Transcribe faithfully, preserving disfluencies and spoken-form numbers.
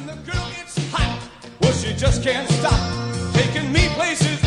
the girl gets hot, well, she just can't stop taking me places